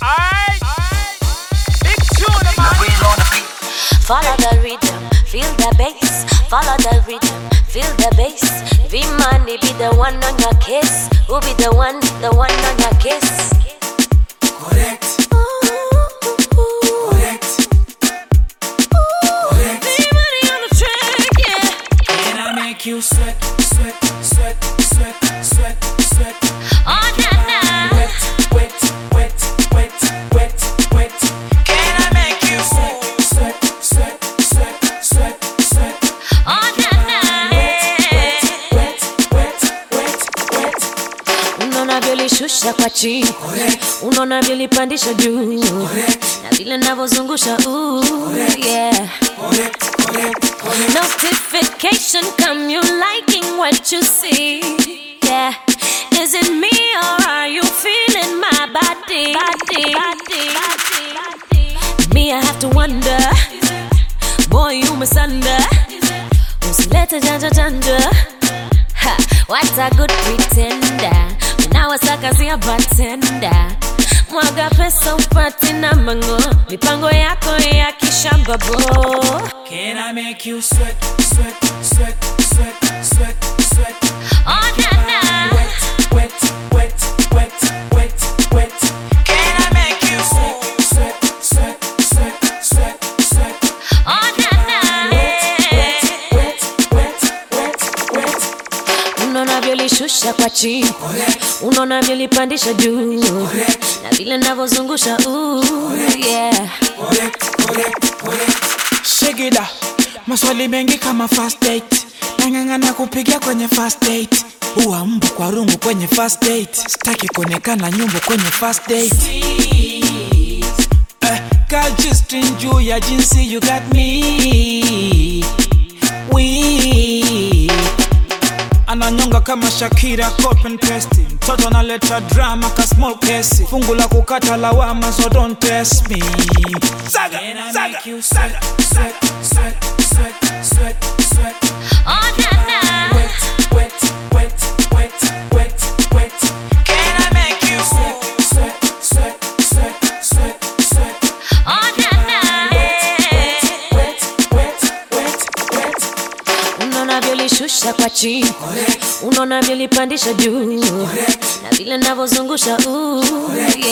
Alright. Big tune, man. Follow the rhythm, feel the bass. Follow the rhythm, feel the bass. V-Money be the one on your kiss. Who be the one on your kiss? Correct. Correct. Correct. V-Money on the track, yeah. Can I make you sweat, sweat, sweat, sweat, sweat, sweat? Oh, nah. Wet, wet, wet, wet, wet, wet. Can I make you sweat, sweat, sweat, sweat, sweat, sweat? Oh, nah. Wet, wet, wet, wet, wet. Unaona vile shusha kwa chini, unaona vile pandisha juu, na vile navozungusha yeah. Notification come, you liking what you see, yeah. Is it me or are you feeling my body? Me, I have to wonder, boy, you misunder. Usilete janja, ha, what a good pretender. Unawasakazia bartender. Mwaga pesa upati na mango, mipango yako ya kishamba bo. Can I make you sweat, sweat, sweat, sweat, sweat, sweat? Oh, nah. Wet, wet, wet, wet, wet, wet. Can I make you sweat, sweat, sweat, sweat, sweat, sweat? Oh, nah. Wet, wet, wet, wet, wet. Unaona vile shusha kwa chini, unaona vile pandisha juu, na vile navozungusha yeah. Shigida, maswali mengi kama first date. Nang'ang'ana kupigia kwenye first date. Uwa mbu kwa rungu kwenye first date. Sitaki kuonekana nyumbu kwenye first date. Girl just juu ya jinsi you got me weak. Ananyonga kama Shakira, copy and paste. Mtoto analeta drama ka small case. Fungu la kukata lawama, so don't test me. Saga, saga, saga, sweat, sweat, sweat, sweat, sweat. Oh, nah. Wet, wet, wet, wet, wet, wet. Can I make you sweat, sweat, sweat, sweat, sweat, sweat? Oh, nah. Wet, wet, wet, wet. Unaona vile shusha kwa chini, unaona vile pandisha juu, na vile navozungusha